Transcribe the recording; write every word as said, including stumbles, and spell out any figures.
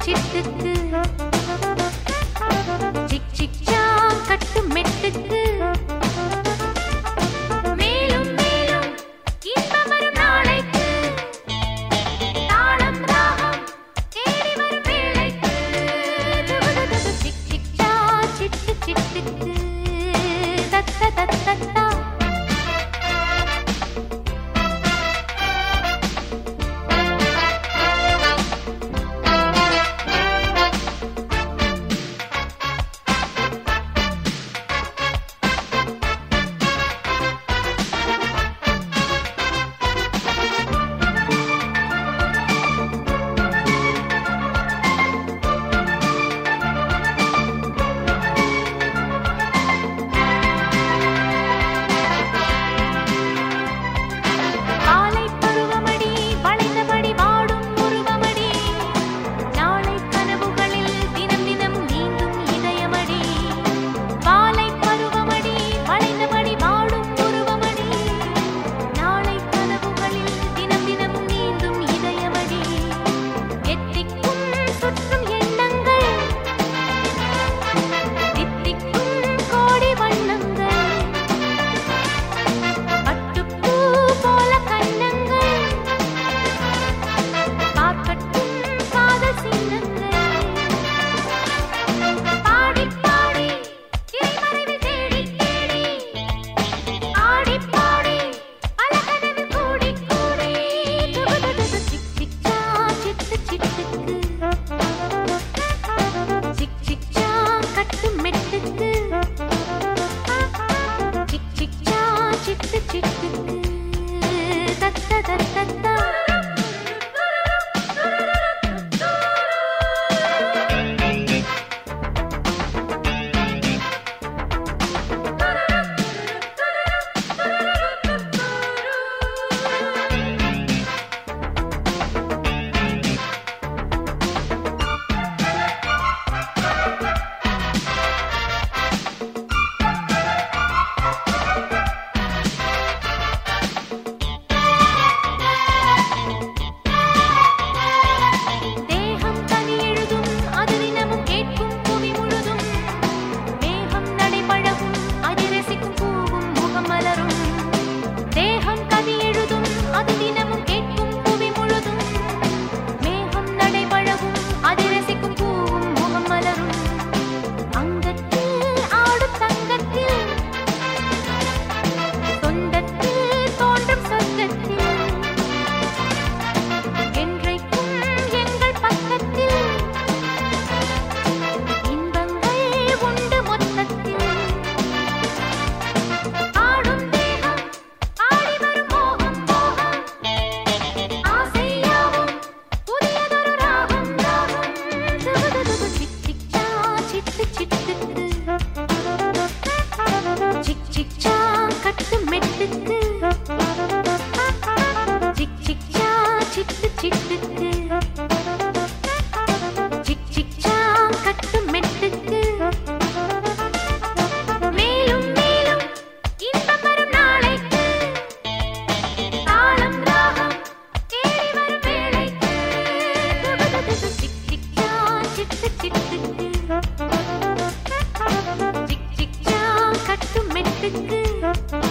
சிட்டுக்கு sick sick சா கட்டு மெட்டுக்கு மேலும் மேலும் இன்பம் வரும் நாளைக்கு தாளம் ராகம் தேடி வரும் வேளைக்கு சிக் சிக் சா சிட்டு சிட்டுக்கு தத்த தத்தத்தா சிக் சிக் சா கட்டு மெட்டுக்கு சிக் சிக் சா சிட்டு சிட்டுக்கு சிக் சிக் சா கட்டு மெட்டுக்கு மேலும் மேலும் இன்பம் வரும் நாளைக்கு தாளம் ராகம் தேடி வரும் வேளைக்கு சிக் சிக் சா சிட்டு சிட்டுக்கு சிக் சிக் சா கட்டு மெட்டுக்கு